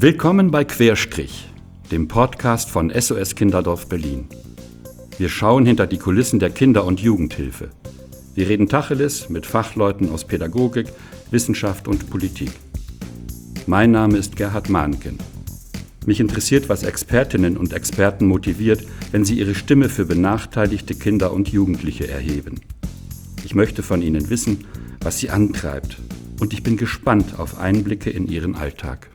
Willkommen bei Querstrich, dem Podcast von SOS Kinderdorf Berlin. Wir schauen hinter die Kulissen der Kinder- und Jugendhilfe. Wir reden Tacheles mit Fachleuten aus Pädagogik, Wissenschaft und Politik. Mein Name ist Gerhard Mahnken. Mich interessiert, was Expertinnen und Experten motiviert, wenn sie ihre Stimme für benachteiligte Kinder und Jugendliche erheben. Ich möchte von ihnen wissen, was sie antreibt, und ich bin gespannt auf Einblicke in ihren Alltag.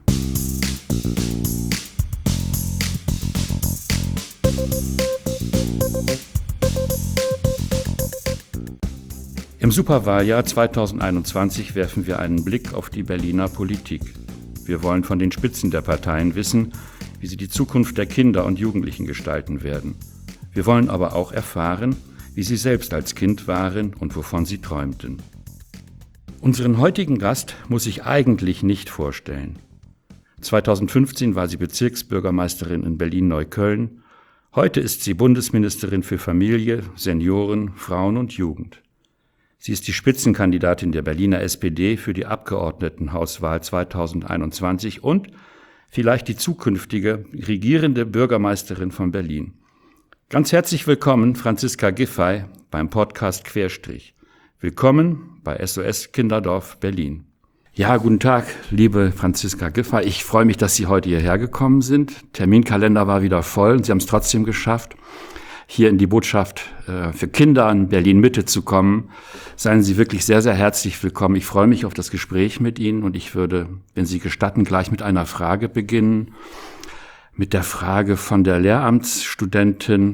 Im Superwahljahr 2021 werfen wir einen Blick auf die Berliner Politik. Wir wollen von den Spitzen der Parteien wissen, wie sie die Zukunft der Kinder und Jugendlichen gestalten werden. Wir wollen aber auch erfahren, wie sie selbst als Kind waren und wovon sie träumten. Unseren heutigen Gast muss ich eigentlich nicht vorstellen. 2015 war sie Bezirksbürgermeisterin in Berlin-Neukölln. Heute ist sie Bundesministerin für Familie, Senioren, Frauen und Jugend. Sie ist die Spitzenkandidatin der Berliner SPD für die Abgeordnetenhauswahl 2021 und vielleicht die zukünftige regierende Bürgermeisterin von Berlin. Ganz herzlich willkommen, Franziska Giffey, beim Podcast Querstrich. Willkommen bei SOS Kinderdorf Berlin. Ja, guten Tag, liebe Franziska Giffey. Ich freue mich, dass Sie heute hierher gekommen sind. Terminkalender war wieder voll und Sie haben es trotzdem geschafft, hier in die Botschaft für Kinder in Berlin-Mitte zu kommen. Seien Sie wirklich sehr, sehr herzlich willkommen. Ich freue mich auf das Gespräch mit Ihnen und ich würde, wenn Sie gestatten, gleich mit einer Frage beginnen. Mit der Frage von der Lehramtsstudentin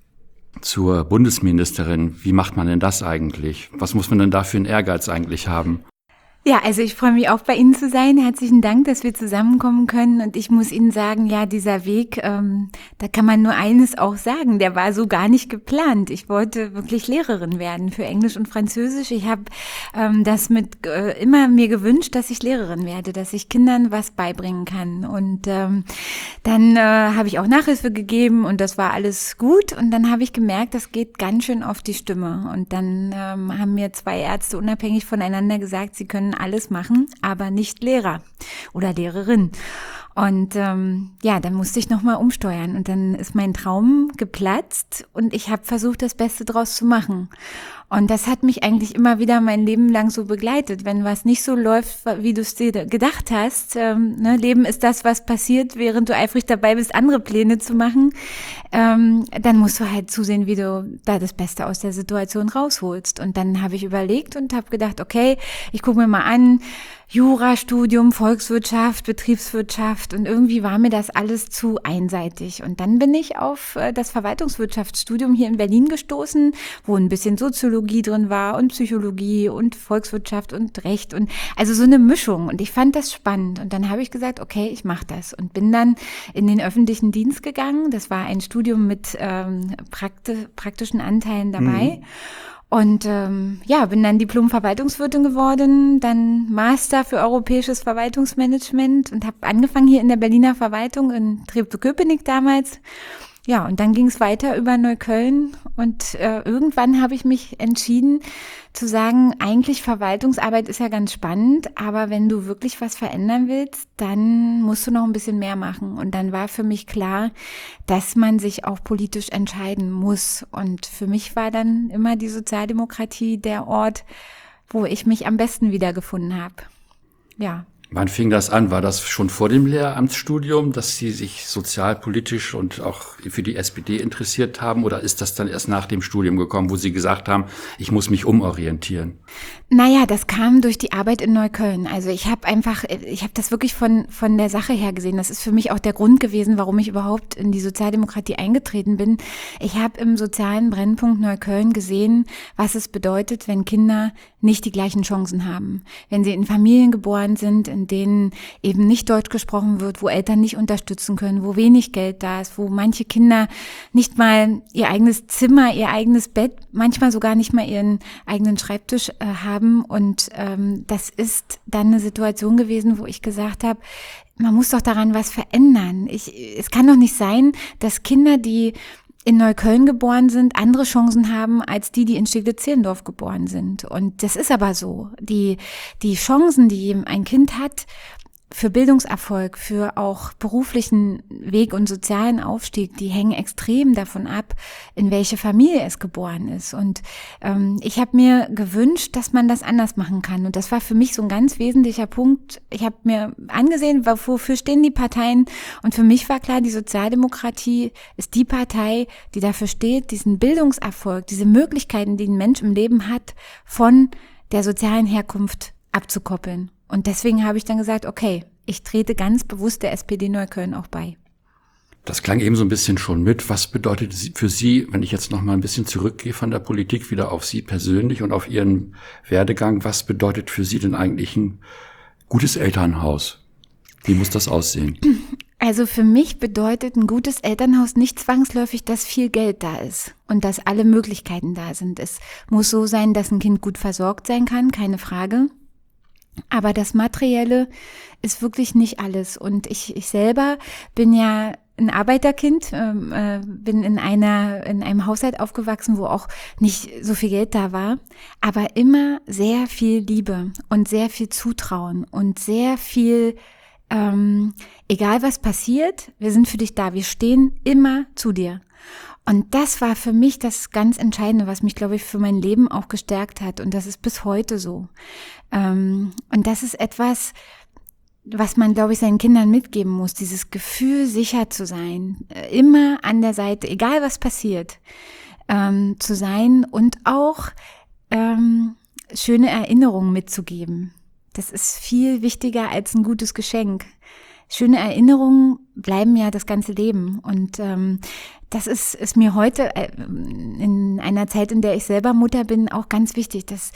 zur Bundesministerin. Wie macht man denn das eigentlich? Was muss man denn da für einen Ehrgeiz eigentlich haben? Ja, also ich freue mich auch, bei Ihnen zu sein. Herzlichen Dank, dass wir zusammenkommen können. Und ich muss Ihnen sagen, ja, dieser Weg, da kann man nur eines auch sagen, der war so gar nicht geplant. Ich wollte wirklich Lehrerin werden für Englisch und Französisch. Ich habe das immer mir gewünscht, dass ich Lehrerin werde, dass ich Kindern was beibringen kann. Und dann habe ich auch Nachhilfe gegeben und das war alles gut. Und dann habe ich gemerkt, das geht ganz schön auf die Stimme. Und dann haben mir 2 Ärzte unabhängig voneinander gesagt, sie können alles machen, aber nicht Lehrer oder Lehrerin. Und dann musste ich nochmal umsteuern und dann ist mein Traum geplatzt und ich habe versucht, das Beste draus zu machen. Und das hat mich eigentlich immer wieder mein Leben lang so begleitet. Wenn was nicht so läuft, wie du es dir gedacht hast, Leben ist das, was passiert, während du eifrig dabei bist, andere Pläne zu machen, dann musst du halt zusehen, wie du da das Beste aus der Situation rausholst. Und dann habe ich überlegt und habe gedacht, okay, ich gucke mir mal an, Jurastudium, Volkswirtschaft, Betriebswirtschaft und irgendwie war mir das alles zu einseitig. Und dann bin ich auf das Verwaltungswirtschaftsstudium hier in Berlin gestoßen, wo ein bisschen Soziologie drin war und Psychologie und Volkswirtschaft und Recht und also so eine Mischung. Und ich fand das spannend. Und dann habe ich gesagt, okay, ich mache das und bin dann in den öffentlichen Dienst gegangen. Das war ein Studium mit praktischen Anteilen dabei. Und bin dann Diplom-Verwaltungswirtin geworden, dann Master für europäisches Verwaltungsmanagement und habe angefangen hier in der Berliner Verwaltung in Treptow-Köpenick damals. Ja, und dann ging es weiter über Neukölln und irgendwann habe ich mich entschieden zu sagen, eigentlich Verwaltungsarbeit ist ja ganz spannend, aber wenn du wirklich was verändern willst, dann musst du noch ein bisschen mehr machen. Und dann war für mich klar, dass man sich auch politisch entscheiden muss. Und für mich war dann immer die Sozialdemokratie der Ort, wo ich mich am besten wiedergefunden habe. Ja. Wann fing das an? War das schon vor dem Lehramtsstudium, dass Sie sich sozialpolitisch und auch für die SPD interessiert haben? Oder ist das dann erst nach dem Studium gekommen, wo Sie gesagt haben, ich muss mich umorientieren? Naja, das kam durch die Arbeit in Neukölln. Also ich habe das wirklich von der Sache her gesehen. Das ist für mich auch der Grund gewesen, warum ich überhaupt in die Sozialdemokratie eingetreten bin. Ich habe im sozialen Brennpunkt Neukölln gesehen, was es bedeutet, wenn Kinder nicht die gleichen Chancen haben. Wenn sie in Familien geboren sind, in denen eben nicht Deutsch gesprochen wird, wo Eltern nicht unterstützen können, wo wenig Geld da ist, wo manche Kinder nicht mal ihr eigenes Zimmer, ihr eigenes Bett, manchmal sogar nicht mal ihren eigenen Schreibtisch haben. Und das ist dann eine Situation gewesen, wo ich gesagt habe, man muss doch daran was verändern. Es kann doch nicht sein, dass Kinder, die in Neukölln geboren sind, andere Chancen haben als die in Steglitz-Zehlendorf geboren sind. Und das ist aber so. Die Chancen, die ein Kind hat, für Bildungserfolg, für auch beruflichen Weg und sozialen Aufstieg, die hängen extrem davon ab, in welche Familie es geboren ist. Und ich habe mir gewünscht, dass man das anders machen kann. Und das war für mich so ein ganz wesentlicher Punkt. Ich habe mir angesehen, wofür stehen die Parteien. Und für mich war klar, die Sozialdemokratie ist die Partei, die dafür steht, diesen Bildungserfolg, diese Möglichkeiten, die ein Mensch im Leben hat, von der sozialen Herkunft abzukoppeln. Und deswegen habe ich dann gesagt, okay, ich trete ganz bewusst der SPD Neukölln auch bei. Das klang eben so ein bisschen schon mit. Was bedeutet für Sie, wenn ich jetzt noch mal ein bisschen zurückgehe von der Politik wieder auf Sie persönlich und auf Ihren Werdegang, was bedeutet für Sie denn eigentlich ein gutes Elternhaus? Wie muss das aussehen? Also für mich bedeutet ein gutes Elternhaus nicht zwangsläufig, dass viel Geld da ist und dass alle Möglichkeiten da sind. Es muss so sein, dass ein Kind gut versorgt sein kann, keine Frage. Aber das Materielle ist wirklich nicht alles. Und ich selber bin ja ein Arbeiterkind, bin in einem Haushalt aufgewachsen, wo auch nicht so viel Geld da war, aber immer sehr viel Liebe und sehr viel Zutrauen und sehr viel, egal was passiert, wir sind für dich da, wir stehen immer zu dir. Und das war für mich das ganz Entscheidende, was mich, glaube ich, für mein Leben auch gestärkt hat. Und das ist bis heute so. Und das ist etwas, was man, glaube ich, seinen Kindern mitgeben muss. Dieses Gefühl, sicher zu sein, immer an der Seite, egal was passiert, zu sein und auch schöne Erinnerungen mitzugeben. Das ist viel wichtiger als ein gutes Geschenk. Schöne Erinnerungen bleiben ja das ganze Leben und das ist mir heute in einer Zeit, in der ich selber Mutter bin, auch ganz wichtig, dass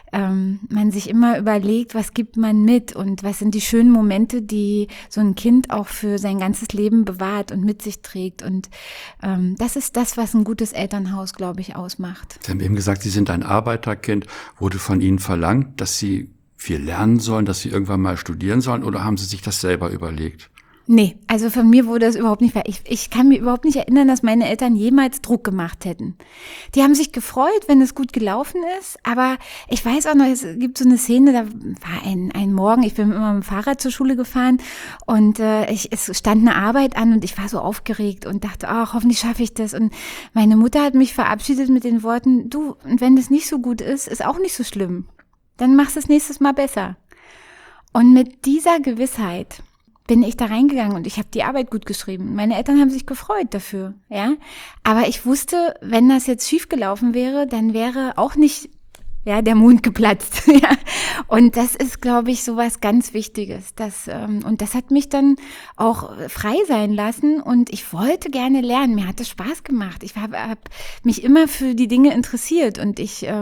man sich immer überlegt, was gibt man mit und was sind die schönen Momente, die so ein Kind auch für sein ganzes Leben bewahrt und mit sich trägt und das ist das, was ein gutes Elternhaus, glaube ich, ausmacht. Sie haben eben gesagt, Sie sind ein Arbeiterkind. Wurde von Ihnen verlangt, dass Sie viel lernen sollen, dass Sie irgendwann mal studieren sollen, oder haben Sie sich das selber überlegt? Nee, also von mir wurde das überhaupt nicht, ich kann mir überhaupt nicht erinnern, dass meine Eltern jemals Druck gemacht hätten. Die haben sich gefreut, wenn es gut gelaufen ist, aber ich weiß auch noch, es gibt so eine Szene, da war ein Morgen, ich bin immer mit dem Fahrrad zur Schule gefahren und es stand eine Arbeit an und ich war so aufgeregt und dachte, ach, hoffentlich schaffe ich das. Und meine Mutter hat mich verabschiedet mit den Worten, du, und wenn das nicht so gut ist auch nicht so schlimm. Dann machst du es nächstes Mal besser. Und mit dieser Gewissheit bin ich da reingegangen und ich habe die Arbeit gut geschrieben. Meine Eltern haben sich gefreut dafür, ja. Aber ich wusste, wenn das jetzt schief gelaufen wäre, dann wäre auch nicht der Mond geplatzt. Ja. Und das ist, glaube ich, sowas ganz Wichtiges. Und das hat mich dann auch frei sein lassen und ich wollte gerne lernen. Mir hat es Spaß gemacht. Ich habe mich immer für die Dinge interessiert und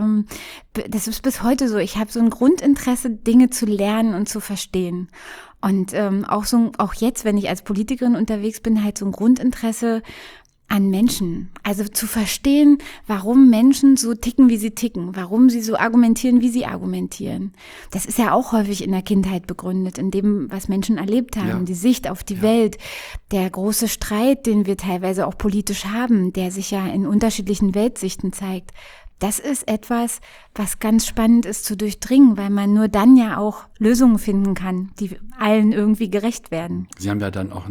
das ist bis heute so. Ich habe so ein Grundinteresse, Dinge zu lernen und zu verstehen. Und auch jetzt, wenn ich als Politikerin unterwegs bin, halt so ein Grundinteresse an Menschen. Also zu verstehen, warum Menschen so ticken, wie sie ticken, warum sie so argumentieren, wie sie argumentieren. Das ist ja auch häufig in der Kindheit begründet, in dem, was Menschen erlebt haben, die Sicht auf die Welt, der große Streit, den wir teilweise auch politisch haben, der sich ja in unterschiedlichen Weltsichten zeigt. Das ist etwas, was ganz spannend ist zu durchdringen, weil man nur dann ja auch Lösungen finden kann, die allen irgendwie gerecht werden. Sie haben ja dann auch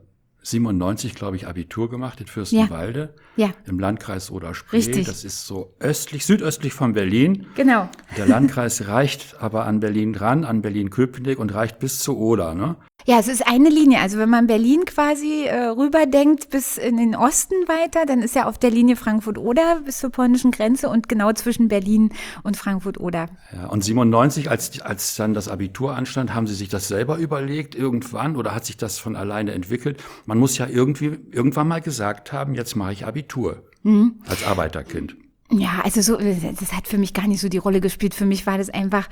1997, glaube ich, Abitur gemacht in Fürstenwalde, im Landkreis Oder-Spree. Richtig. Das ist so südöstlich von Berlin. Genau. Der Landkreis reicht aber an Berlin ran, an Berlin-Köpenick und reicht bis zur Oder, ne? Ja, es ist eine Linie. Also wenn man Berlin quasi rüberdenkt bis in den Osten weiter, dann ist ja auf der Linie Frankfurt-Oder bis zur polnischen Grenze und genau zwischen Berlin und Frankfurt-Oder. Ja, und 97, als dann das Abitur anstand, haben Sie sich das selber überlegt irgendwann oder hat sich das von alleine entwickelt? Man muss ja irgendwann mal gesagt haben, jetzt mache ich Abitur als Arbeiterkind. Ja, also das hat für mich gar nicht so die Rolle gespielt. Für mich war das einfach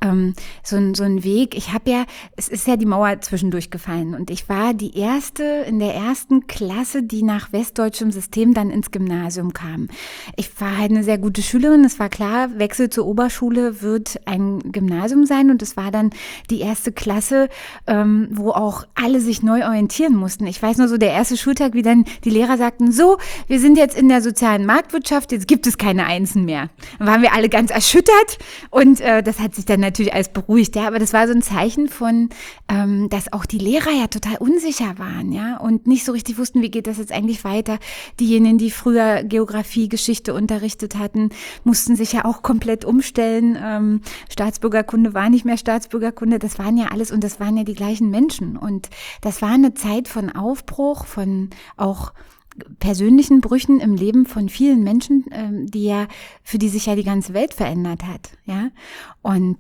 so ein Weg. Es ist ja die Mauer zwischendurch gefallen und ich war die erste in der ersten Klasse, die nach westdeutschem System dann ins Gymnasium kam. Ich war halt eine sehr gute Schülerin. Es war klar, Wechsel zur Oberschule wird ein Gymnasium sein und es war dann die erste Klasse, wo auch alle sich neu orientieren mussten. Ich weiß nur so, der erste Schultag, wie dann die Lehrer sagten, so, wir sind jetzt in der sozialen Marktwirtschaft, jetzt gibt es keine keine Einsen mehr. Dann waren wir alle ganz erschüttert und das hat sich dann natürlich alles beruhigt. Ja, aber das war so ein Zeichen von, dass auch die Lehrer ja total unsicher waren, ja, und nicht so richtig wussten, wie geht das jetzt eigentlich weiter. Diejenigen, die früher Geografie, Geschichte unterrichtet hatten, mussten sich ja auch komplett umstellen. Staatsbürgerkunde war nicht mehr Staatsbürgerkunde. Das waren ja alles und das waren ja die gleichen Menschen. Und das war eine Zeit von Aufbruch, von auch persönlichen Brüchen im Leben von vielen Menschen, für die sich ja die ganze Welt verändert hat, ja. Und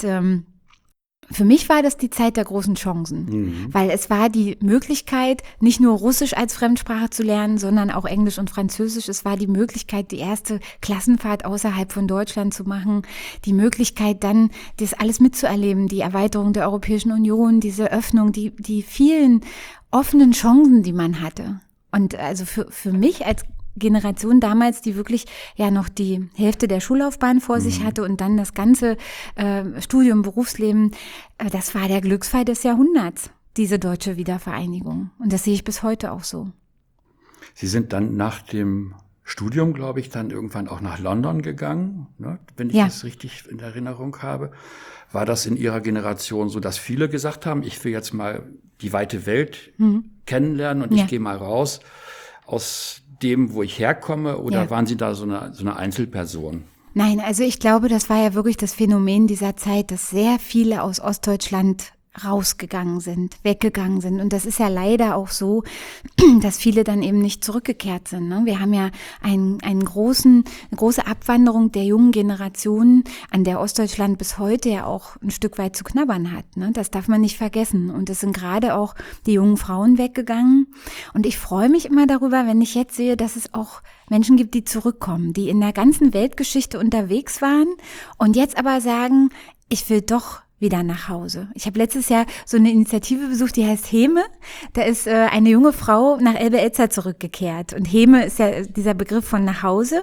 für mich war das die Zeit der großen Chancen, weil es war die Möglichkeit, nicht nur Russisch als Fremdsprache zu lernen, sondern auch Englisch und Französisch. Es war die Möglichkeit, die erste Klassenfahrt außerhalb von Deutschland zu machen, die Möglichkeit dann, das alles mitzuerleben, die Erweiterung der Europäischen Union, diese Öffnung, die vielen offenen Chancen, die man hatte. Und also für mich als Generation damals, die wirklich ja noch die Hälfte der Schullaufbahn vor sich hatte und dann das ganze Studium, Berufsleben, das war der Glücksfall des Jahrhunderts, diese deutsche Wiedervereinigung. Und das sehe ich bis heute auch so. Sie sind dann nach dem Studium, glaube ich, dann irgendwann auch nach London gegangen, ne? Wenn ich das richtig in Erinnerung habe. War das in Ihrer Generation so, dass viele gesagt haben, ich will jetzt mal die weite Welt kennenlernen und ich gehe mal raus aus dem, wo ich herkomme, oder waren Sie da so eine Einzelperson? Nein, also ich glaube, das war ja wirklich das Phänomen dieser Zeit, dass sehr viele aus Ostdeutschland rausgegangen sind, weggegangen sind. Und das ist ja leider auch so, dass viele dann eben nicht zurückgekehrt sind. Ne? Wir haben ja eine große Abwanderung der jungen Generationen, an der Ostdeutschland bis heute ja auch ein Stück weit zu knabbern hat. Ne? Das darf man nicht vergessen. Und es sind gerade auch die jungen Frauen weggegangen. Und ich freue mich immer darüber, wenn ich jetzt sehe, dass es auch Menschen gibt, die zurückkommen, die in der ganzen Weltgeschichte unterwegs waren und jetzt aber sagen, ich will doch wieder nach Hause. Ich habe letztes Jahr so eine Initiative besucht, die heißt Heme. Da ist eine junge Frau nach Elbe-Elster zurückgekehrt. Und Heme ist ja dieser Begriff von nach Hause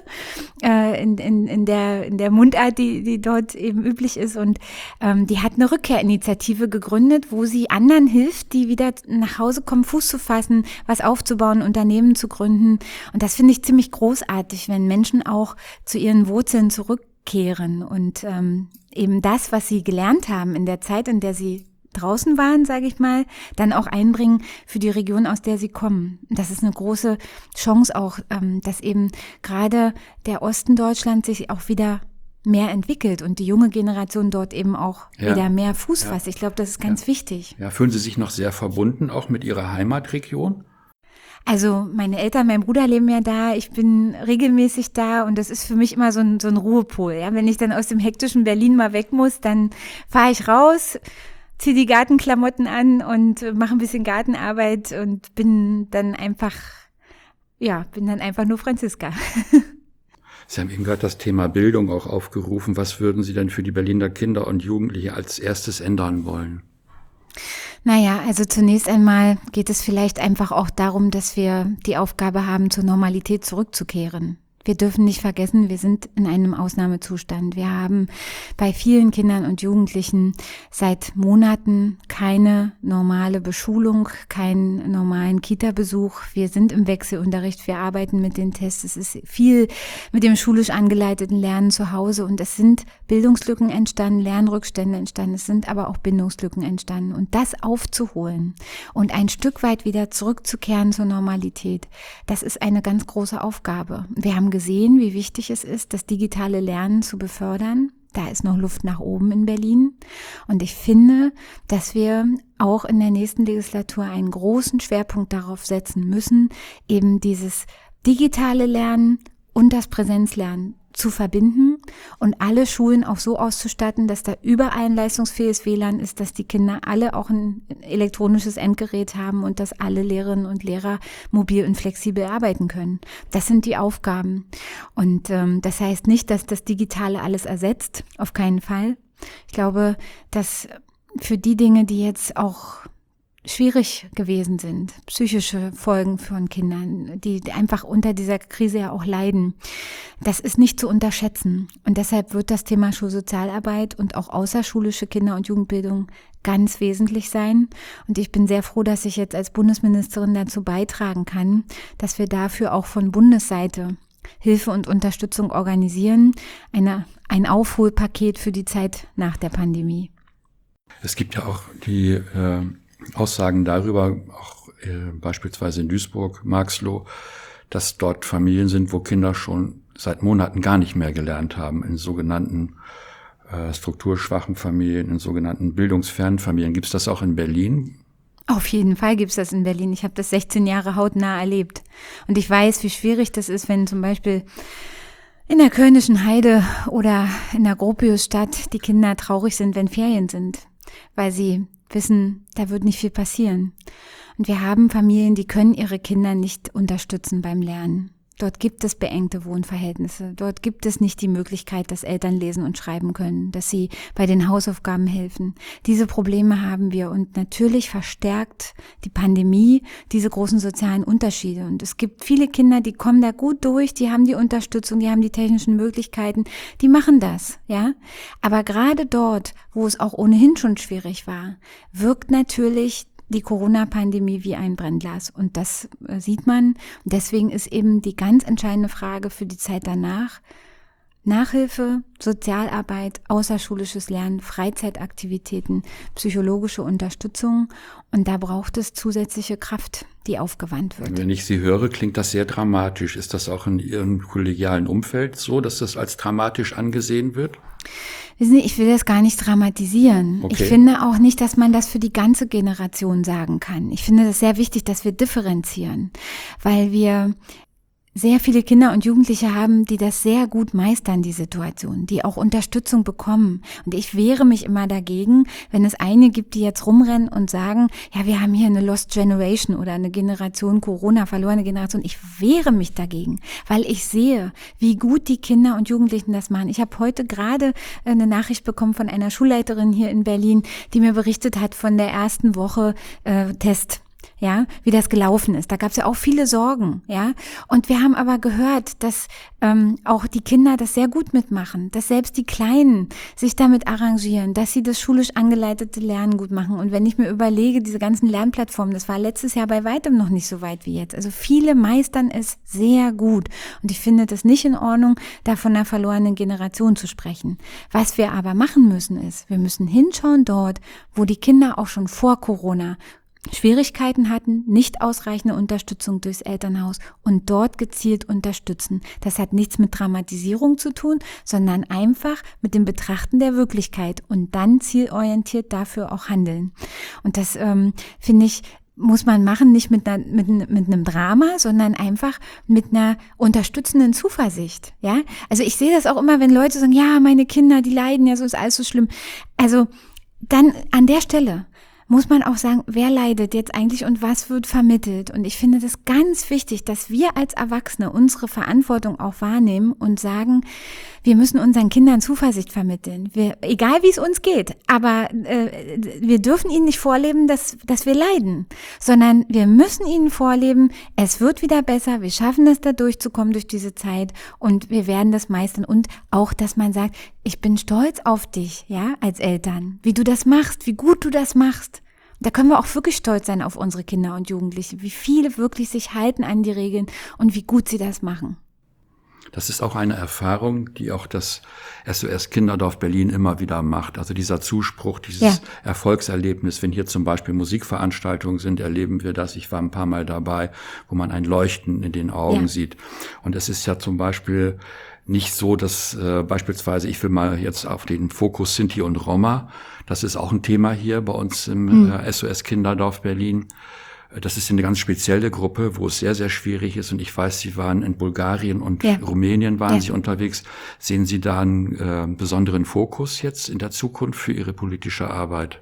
in der Mundart, die dort eben üblich ist. Und die hat eine Rückkehrinitiative gegründet, wo sie anderen hilft, die wieder nach Hause kommen, Fuß zu fassen, was aufzubauen, Unternehmen zu gründen. Und das finde ich ziemlich großartig, wenn Menschen auch zu ihren Wurzeln zurückkehren und eben das, was sie gelernt haben in der Zeit, in der sie draußen waren, sage ich mal, dann auch einbringen für die Region, aus der sie kommen. Das ist eine große Chance auch, dass eben gerade der Osten Deutschlands sich auch wieder mehr entwickelt und die junge Generation dort eben auch wieder mehr Fuß fasst. Ich glaube, das ist ganz wichtig. Ja, fühlen Sie sich noch sehr verbunden, auch mit Ihrer Heimatregion? Also meine Eltern, mein Bruder leben ja da, ich bin regelmäßig da und das ist für mich immer so ein Ruhepol. Ja? Wenn ich dann aus dem hektischen Berlin mal weg muss, dann fahre ich raus, ziehe die Gartenklamotten an und mache ein bisschen Gartenarbeit und bin dann einfach nur Franziska. Sie haben eben gerade das Thema Bildung auch aufgerufen. Was würden Sie denn für die Berliner Kinder und Jugendliche als erstes ändern wollen? Naja, also zunächst einmal geht es vielleicht einfach auch darum, dass wir die Aufgabe haben, zur Normalität zurückzukehren. Wir dürfen nicht vergessen, wir sind in einem Ausnahmezustand. Wir haben bei vielen Kindern und Jugendlichen seit Monaten keine normale Beschulung, keinen normalen Kita-Besuch. Wir sind im Wechselunterricht, wir arbeiten mit den Tests. Es ist viel mit dem schulisch angeleiteten Lernen zu Hause und es sind Bildungslücken entstanden, Lernrückstände entstanden, es sind aber auch Bindungslücken entstanden. Und das aufzuholen und ein Stück weit wieder zurückzukehren zur Normalität, das ist eine ganz große Aufgabe. Wir haben gesehen, wie wichtig es ist, das digitale Lernen zu befördern. Da ist noch Luft nach oben in Berlin. Und ich finde, dass wir auch in der nächsten Legislatur einen großen Schwerpunkt darauf setzen müssen, eben dieses digitale Lernen und das Präsenzlernen zu verbinden und alle Schulen auch so auszustatten, dass da überall ein leistungsfähiges WLAN ist, dass die Kinder alle auch ein elektronisches Endgerät haben und dass alle Lehrerinnen und Lehrer mobil und flexibel arbeiten können. Das sind die Aufgaben. Und das heißt nicht, dass das Digitale alles ersetzt, auf keinen Fall. Ich glaube, dass für die Dinge, die jetzt auch schwierig gewesen sind, psychische Folgen von Kindern, die einfach unter dieser Krise ja auch leiden. Das ist nicht zu unterschätzen. Und deshalb wird das Thema Schulsozialarbeit und auch außerschulische Kinder- und Jugendbildung ganz wesentlich sein. Und ich bin sehr froh, dass ich jetzt als Bundesministerin dazu beitragen kann, dass wir dafür auch von Bundesseite Hilfe und Unterstützung organisieren. Ein Aufholpaket für die Zeit nach der Pandemie. Es gibt ja auch die Aussagen darüber, auch beispielsweise in Duisburg, Marxloh, dass dort Familien sind, wo Kinder schon seit Monaten gar nicht mehr gelernt haben, in sogenannten strukturschwachen Familien, in sogenannten bildungsfernen Familien. Gibt es das auch in Berlin? Auf jeden Fall gibt es das in Berlin. Ich habe das 16 Jahre hautnah erlebt. Und ich weiß, wie schwierig das ist, wenn zum Beispiel in der Kölnischen Heide oder in der Gropiusstadt die Kinder traurig sind, wenn Ferien sind, weil sie wissen, da wird nicht viel passieren. Und wir haben Familien, die können ihre Kinder nicht unterstützen beim Lernen. Dort gibt es beengte Wohnverhältnisse. Dort gibt es nicht die Möglichkeit, dass Eltern lesen und schreiben können, dass sie bei den Hausaufgaben helfen. Diese Probleme haben wir und natürlich verstärkt die Pandemie diese großen sozialen Unterschiede. Und es gibt viele Kinder, die kommen da gut durch, die haben die Unterstützung, die haben die technischen Möglichkeiten, die machen das, ja. Aber gerade dort, wo es auch ohnehin schon schwierig war, wirkt natürlich die Corona-Pandemie wie ein Brennglas. Und das sieht man. Und deswegen ist eben die ganz entscheidende Frage für die Zeit danach: Nachhilfe, Sozialarbeit, außerschulisches Lernen, Freizeitaktivitäten, psychologische Unterstützung. Und da braucht es zusätzliche Kraft, die aufgewandt wird. Wenn ich Sie höre, klingt das sehr dramatisch. Ist das auch in Ihrem kollegialen Umfeld so, dass das als dramatisch angesehen wird? Wissen Sie, ich will das gar nicht dramatisieren. Okay. Ich finde auch nicht, dass man das für die ganze Generation sagen kann. Ich finde das sehr wichtig, dass wir differenzieren, weil wir sehr viele Kinder und Jugendliche haben, die das sehr gut meistern, die Situation, die auch Unterstützung bekommen. Und ich wehre mich immer dagegen, wenn es einige gibt, die jetzt rumrennen und sagen, ja, wir haben hier eine Lost Generation oder eine Generation Corona, verlorene Generation. Ich wehre mich dagegen, weil ich sehe, wie gut die Kinder und Jugendlichen das machen. Ich habe heute gerade eine Nachricht bekommen von einer Schulleiterin hier in Berlin, die mir berichtet hat von der ersten Woche Test. Ja, wie das gelaufen ist. Da gab es ja auch viele Sorgen, ja. Und wir haben aber gehört, dass auch die Kinder das sehr gut mitmachen, dass selbst die Kleinen sich damit arrangieren, dass sie das schulisch angeleitete Lernen gut machen. Und wenn ich mir überlege, diese ganzen Lernplattformen, das war letztes Jahr bei weitem noch nicht so weit wie jetzt. Also viele meistern es sehr gut. Und ich finde das nicht in Ordnung, da von einer verlorenen Generation zu sprechen. Was wir aber machen müssen ist, wir müssen hinschauen dort, wo die Kinder auch schon vor Corona Schwierigkeiten hatten, nicht ausreichende Unterstützung durchs Elternhaus und dort gezielt unterstützen. Das hat nichts mit Dramatisierung zu tun, sondern einfach mit dem Betrachten der Wirklichkeit und dann zielorientiert dafür auch handeln. Und das finde ich, muss man machen, nicht mit einem Drama, sondern einfach mit einer unterstützenden Zuversicht. Ja, also ich sehe das auch immer, wenn Leute sagen, ja, meine Kinder, die leiden, ja, so ist alles so schlimm. Also dann an der Stelle muss man auch sagen, wer leidet jetzt eigentlich und was wird vermittelt. Und ich finde das ganz wichtig, dass wir als Erwachsene unsere Verantwortung auch wahrnehmen und sagen, wir müssen unseren Kindern Zuversicht vermitteln. Egal wie es uns geht, aber wir dürfen ihnen nicht vorleben, dass wir leiden, sondern wir müssen ihnen vorleben, es wird wieder besser, wir schaffen es da durchzukommen durch diese Zeit und wir werden das meistern. Und auch, dass man sagt, ich bin stolz auf dich, ja, als Eltern, wie du das machst, wie gut du das machst. Da können wir auch wirklich stolz sein auf unsere Kinder und Jugendliche, wie viele wirklich sich halten an die Regeln und wie gut sie das machen. Das ist auch eine Erfahrung, die auch das SOS Kinderdorf Berlin immer wieder macht. Also dieser Zuspruch, dieses Erfolgserlebnis, wenn hier zum Beispiel Musikveranstaltungen sind, erleben wir das. Ich war ein paar Mal dabei, wo man ein Leuchten in den Augen sieht. Und es ist ja zum Beispiel nicht so, dass beispielsweise, ich will mal jetzt auf den Fokus Sinti und Roma, das ist auch ein Thema hier bei uns im SOS Kinderdorf Berlin. Das ist eine ganz spezielle Gruppe, wo es sehr, sehr schwierig ist. Und ich weiß, Sie waren in Bulgarien und Rumänien waren Sie unterwegs. Sehen Sie da einen besonderen Fokus jetzt in der Zukunft für Ihre politische Arbeit?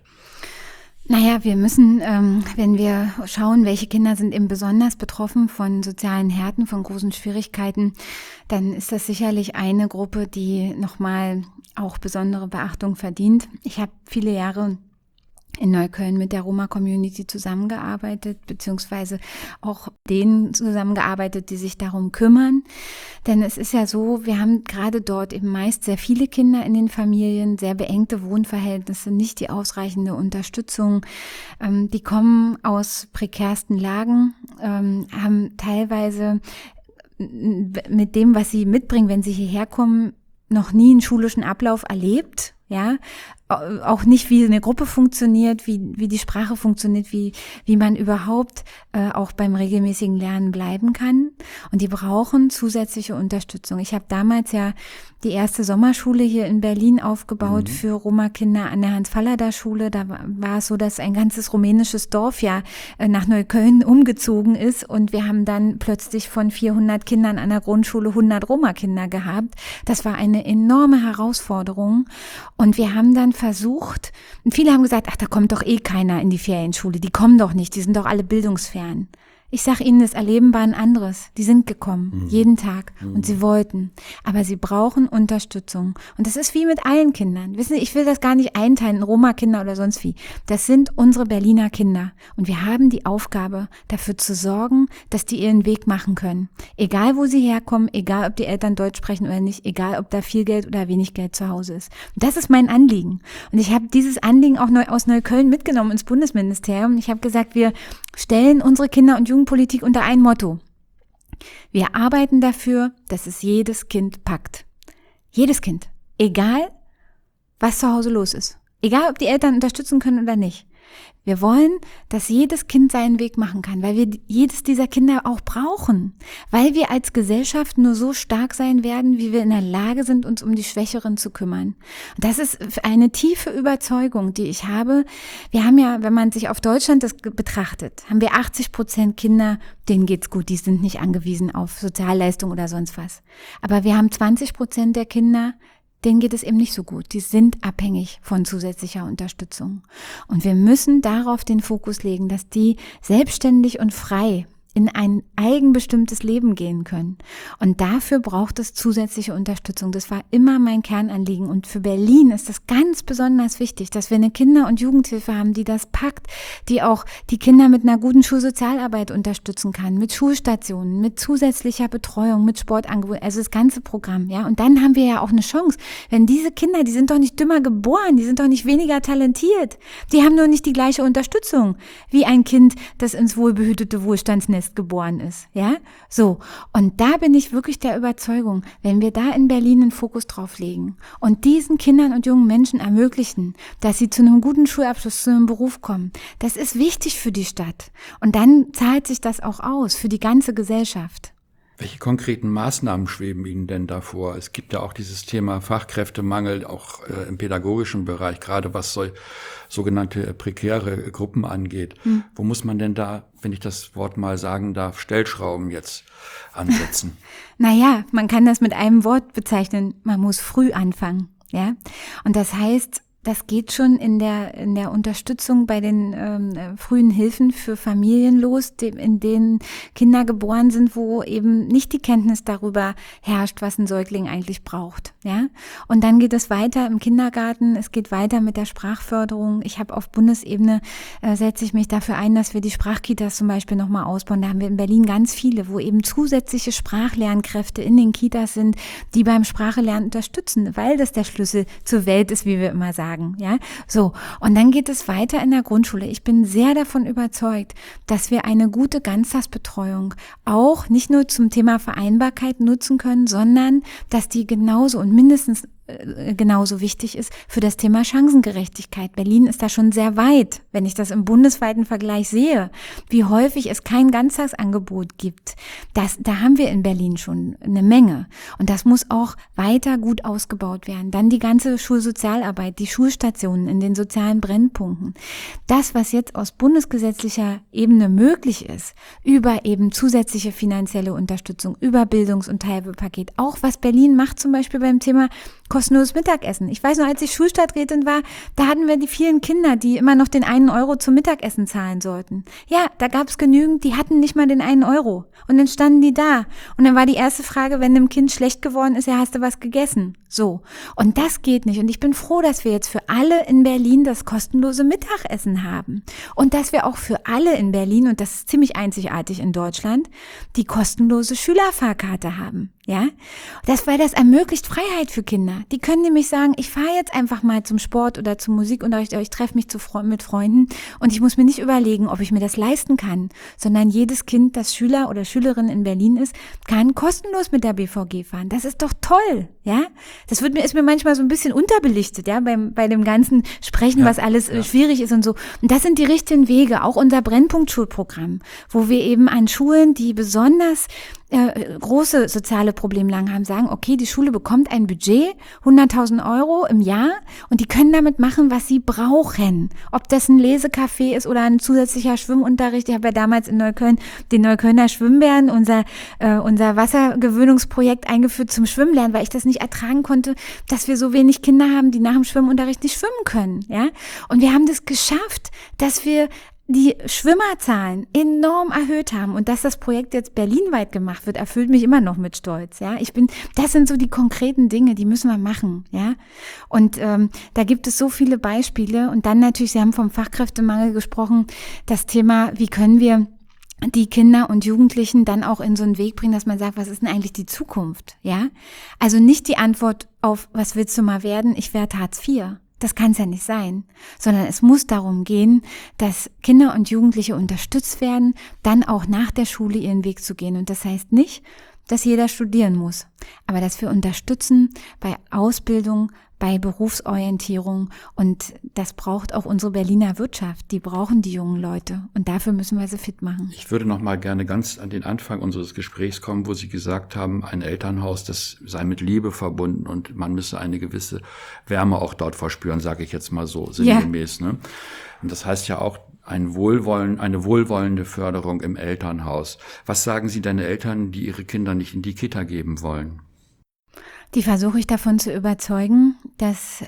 Naja, wir müssen, wenn wir schauen, welche Kinder sind eben besonders betroffen von sozialen Härten, von großen Schwierigkeiten, dann ist das sicherlich eine Gruppe, die nochmal auch besondere Beachtung verdient. Ich habe viele Jahre in Neukölln mit der Roma-Community zusammengearbeitet, beziehungsweise auch denen zusammengearbeitet, die sich darum kümmern. Denn es ist ja so, wir haben gerade dort eben meist sehr viele Kinder in den Familien, sehr beengte Wohnverhältnisse, nicht die ausreichende Unterstützung. Die kommen aus prekärsten Lagen, haben teilweise mit dem, was sie mitbringen, wenn sie hierher kommen, noch nie einen schulischen Ablauf erlebt, ja, auch nicht, wie eine Gruppe funktioniert, wie die Sprache funktioniert, wie man überhaupt auch beim regelmäßigen Lernen bleiben kann. Und die brauchen zusätzliche Unterstützung. Ich habe damals ja die erste Sommerschule hier in Berlin aufgebaut für Roma-Kinder an der Hans-Fallada-Schule. Da war es so, dass ein ganzes rumänisches Dorf ja nach Neukölln umgezogen ist und wir haben dann plötzlich von 400 Kindern an der Grundschule 100 Roma-Kinder gehabt. Das war eine enorme Herausforderung und wir haben dann versucht, und viele haben gesagt, ach, da kommt doch eh keiner in die Ferienschule, die kommen doch nicht, die sind doch alle bildungsfern. Ich sage Ihnen, das Erleben war ein anderes. Die sind gekommen, jeden Tag, und sie wollten. Aber sie brauchen Unterstützung. Und das ist wie mit allen Kindern. Wissen Sie, ich will das gar nicht einteilen in Roma-Kinder oder sonst wie. Das sind unsere Berliner Kinder. Und wir haben die Aufgabe, dafür zu sorgen, dass die ihren Weg machen können. Egal, wo sie herkommen, egal, ob die Eltern Deutsch sprechen oder nicht, egal, ob da viel Geld oder wenig Geld zu Hause ist. Und das ist mein Anliegen. Und ich habe dieses Anliegen auch aus Neukölln mitgenommen ins Bundesministerium. Ich habe gesagt, wir stellen unsere Kinder- und Jugendpolitik unter ein Motto. Wir arbeiten dafür, dass es jedes Kind packt. Jedes Kind. Egal, was zu Hause los ist. Egal, ob die Eltern unterstützen können oder nicht. Wir wollen, dass jedes Kind seinen Weg machen kann, weil wir jedes dieser Kinder auch brauchen. Weil wir als Gesellschaft nur so stark sein werden, wie wir in der Lage sind, uns um die Schwächeren zu kümmern. Und das ist eine tiefe Überzeugung, die ich habe. Wir haben ja, wenn man sich auf Deutschland das betrachtet, haben wir 80% Kinder, denen geht's gut, die sind nicht angewiesen auf Sozialleistung oder sonst was. Aber wir haben 20% der Kinder, denen geht es eben nicht so gut. Die sind abhängig von zusätzlicher Unterstützung. Und wir müssen darauf den Fokus legen, dass die selbstständig und frei in ein eigenbestimmtes Leben gehen können. Und dafür braucht es zusätzliche Unterstützung. Das war immer mein Kernanliegen. Und für Berlin ist das ganz besonders wichtig, dass wir eine Kinder- und Jugendhilfe haben, die das packt, die auch die Kinder mit einer guten Schulsozialarbeit unterstützen kann, mit Schulstationen, mit zusätzlicher Betreuung, mit Sportangeboten, also das ganze Programm, ja. Und dann haben wir ja auch eine Chance. Wenn diese Kinder, die sind doch nicht dümmer geboren, die sind doch nicht weniger talentiert. Die haben nur nicht die gleiche Unterstützung wie ein Kind, das ins wohlbehütete Wohlstandsnest geboren ist, ja, so. Und da bin ich wirklich der Überzeugung, wenn wir da in Berlin einen Fokus drauf legen und diesen Kindern und jungen Menschen ermöglichen, dass sie zu einem guten Schulabschluss, zu einem Beruf kommen, das ist wichtig für die Stadt. Und dann zahlt sich das auch aus für die ganze Gesellschaft. Welche konkreten Maßnahmen schweben Ihnen denn da vor? Es gibt ja auch dieses Thema Fachkräftemangel, auch im pädagogischen Bereich, gerade was sogenannte prekäre Gruppen angeht. Wo muss man denn da, wenn ich das Wort mal sagen darf, Stellschrauben jetzt ansetzen? Naja, man kann das mit einem Wort bezeichnen, man muss früh anfangen, ja. Und das heißt, das geht schon in der Unterstützung bei den frühen Hilfen für Familien los, in denen Kinder geboren sind, wo eben nicht die Kenntnis darüber herrscht, was ein Säugling eigentlich braucht. Ja? Und dann geht es weiter im Kindergarten, es geht weiter mit der Sprachförderung. Ich habe auf Bundesebene, setze ich mich dafür ein, dass wir die Sprachkitas zum Beispiel nochmal ausbauen. Da haben wir in Berlin ganz viele, wo eben zusätzliche Sprachlernkräfte in den Kitas sind, die beim Sprachelernen unterstützen, weil das der Schlüssel zur Welt ist, wie wir immer sagen. Ja, so. Und dann geht es weiter in der Grundschule. Ich bin sehr davon überzeugt, dass wir eine gute Ganztagsbetreuung auch nicht nur zum Thema Vereinbarkeit nutzen können, sondern dass die genauso und mindestens genauso wichtig ist für das Thema Chancengerechtigkeit. Berlin ist da schon sehr weit, wenn ich das im bundesweiten Vergleich sehe, wie häufig es kein Ganztagsangebot gibt. Da haben wir in Berlin schon eine Menge. Und das muss auch weiter gut ausgebaut werden. Dann die ganze Schulsozialarbeit, die Schulstationen in den sozialen Brennpunkten. Das, was jetzt aus bundesgesetzlicher Ebene möglich ist, über eben zusätzliche finanzielle Unterstützung, über Bildungs- und Teilhabepaket, auch was Berlin macht zum Beispiel beim Thema kostenloses Mittagessen. Ich weiß noch, als ich Schulstadträtin war, da hatten wir die vielen Kinder, die immer noch den 1 Euro zum Mittagessen zahlen sollten. Ja, da gab es genügend, die hatten nicht mal den 1 Euro. Und dann standen die da. Und dann war die erste Frage, wenn dem Kind schlecht geworden ist, ja, hast du was gegessen? So. Und das geht nicht. Und ich bin froh, dass wir jetzt für alle in Berlin das kostenlose Mittagessen haben. Und dass wir auch für alle in Berlin, und das ist ziemlich einzigartig in Deutschland, die kostenlose Schülerfahrkarte haben. Ja, weil das ermöglicht Freiheit für Kinder. Die können nämlich sagen, ich fahre jetzt einfach mal zum Sport oder zum Musikunterricht oder ich treffe mich mit Freunden und ich muss mir nicht überlegen, ob ich mir das leisten kann, sondern jedes Kind, das Schüler oder Schülerin in Berlin ist, kann kostenlos mit der BVG fahren. Das ist doch toll, ja. Das ist mir manchmal so ein bisschen unterbelichtet, ja, bei dem ganzen Sprechen, was alles schwierig ist und so. Und das sind die richtigen Wege, auch unser Brennpunkt-Schulprogramm, wo wir eben an Schulen, die besonders große soziale Problemlagen haben, sagen, okay, die Schule bekommt ein Budget, 100.000 Euro im Jahr und die können damit machen, was sie brauchen. Ob das ein Lesecafé ist oder ein zusätzlicher Schwimmunterricht. Ich habe ja damals in Neukölln den Neuköllner Schwimmbären, unser Wassergewöhnungsprojekt eingeführt zum Schwimmlernen, weil ich das nicht ertragen konnte, dass wir so wenig Kinder haben, die nach dem Schwimmunterricht nicht schwimmen können. Ja? Und wir haben das geschafft, dass wir die Schwimmerzahlen enorm erhöht haben und dass das Projekt jetzt berlinweit gemacht wird, erfüllt mich immer noch mit Stolz, ja. Das sind so die konkreten Dinge, die müssen wir machen, ja. Und da gibt es so viele Beispiele und dann natürlich, Sie haben vom Fachkräftemangel gesprochen, das Thema, wie können wir die Kinder und Jugendlichen dann auch in so einen Weg bringen, dass man sagt, was ist denn eigentlich die Zukunft, ja? Also nicht die Antwort auf, was willst du mal werden? Ich werde Hartz IV. Das kann es ja nicht sein, sondern es muss darum gehen, dass Kinder und Jugendliche unterstützt werden, dann auch nach der Schule ihren Weg zu gehen. Und das heißt nicht, dass jeder studieren muss, aber dass wir unterstützen bei Ausbildung, bei Berufsorientierung und das braucht auch unsere Berliner Wirtschaft, die brauchen die jungen Leute und dafür müssen wir sie fit machen. Ich würde noch mal gerne ganz an den Anfang unseres Gesprächs kommen, wo Sie gesagt haben, ein Elternhaus, das sei mit Liebe verbunden und man müsse eine gewisse Wärme auch dort verspüren, sage ich jetzt mal so sinngemäß. Ja. Ne? Und das heißt ja auch eine wohlwollende Förderung im Elternhaus. Was sagen Sie deine Eltern, die ihre Kinder nicht in die Kita geben wollen? Die versuche ich davon zu überzeugen, dass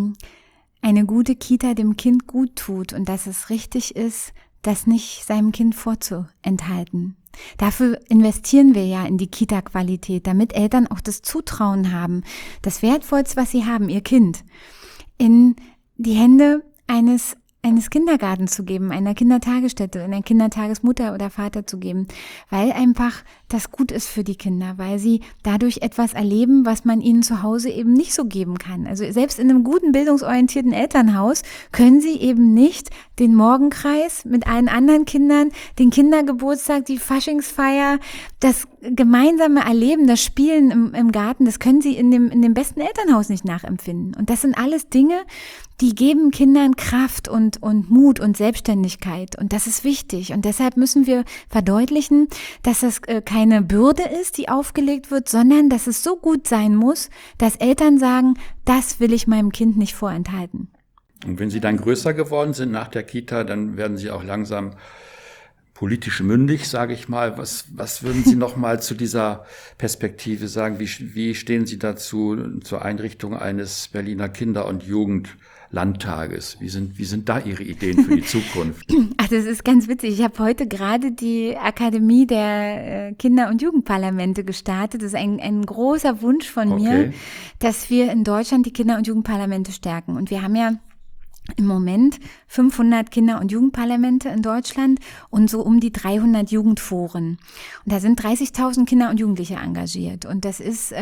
eine gute Kita dem Kind gut tut und dass es richtig ist, das nicht seinem Kind vorzuenthalten. Dafür investieren wir ja in die Kita-Qualität, damit Eltern auch das Zutrauen haben, das Wertvollste, was sie haben, ihr Kind, in die Hände eines Kindergartens zu geben, einer Kindertagesstätte, einer Kindertagesmutter oder Vater zu geben, weil einfach das gut ist für die Kinder, weil sie dadurch etwas erleben, was man ihnen zu Hause eben nicht so geben kann. Also selbst in einem guten, bildungsorientierten Elternhaus können sie eben nicht den Morgenkreis mit allen anderen Kindern, den Kindergeburtstag, die Faschingsfeier, das gemeinsame Erleben, das Spielen im Garten, das können sie in dem besten Elternhaus nicht nachempfinden. Und das sind alles Dinge, die geben Kindern Kraft und Mut und Selbstständigkeit. Und das ist wichtig. Und deshalb müssen wir verdeutlichen, dass das keine Bürde ist, die aufgelegt wird, sondern dass es so gut sein muss, dass Eltern sagen, das will ich meinem Kind nicht vorenthalten. Und wenn Sie dann größer geworden sind nach der Kita, dann werden Sie auch langsam politisch mündig, sage ich mal. Was würden Sie noch mal zu dieser Perspektive sagen? Wie stehen Sie dazu, zur Einrichtung eines Berliner Kinder- und Jugendlandtages? Wie sind da Ihre Ideen für die Zukunft? Ach, das ist ganz witzig. Ich habe heute gerade die Akademie der Kinder- und Jugendparlamente gestartet. Das ist ein großer Wunsch von mir, dass wir in Deutschland die Kinder- und Jugendparlamente stärken. Und wir haben ja im Moment 500 Kinder- und Jugendparlamente in Deutschland und so um die 300 Jugendforen. Und da sind 30.000 Kinder und Jugendliche engagiert. Und das ist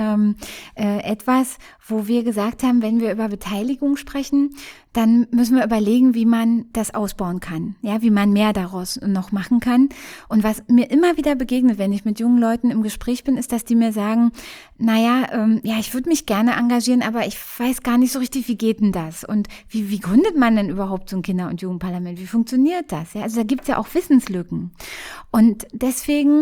etwas, wo wir gesagt haben, wenn wir über Beteiligung sprechen, dann müssen wir überlegen, wie man das ausbauen kann, ja, wie man mehr daraus noch machen kann. Und was mir immer wieder begegnet, wenn ich mit jungen Leuten im Gespräch bin, ist, dass die mir sagen, ich würde mich gerne engagieren, aber ich weiß gar nicht so richtig, wie geht denn das? Und wie gründet man denn überhaupt so ein Kinder- und Jugendparlament? Wie funktioniert das? Ja, also da gibt's ja auch Wissenslücken. Und deswegen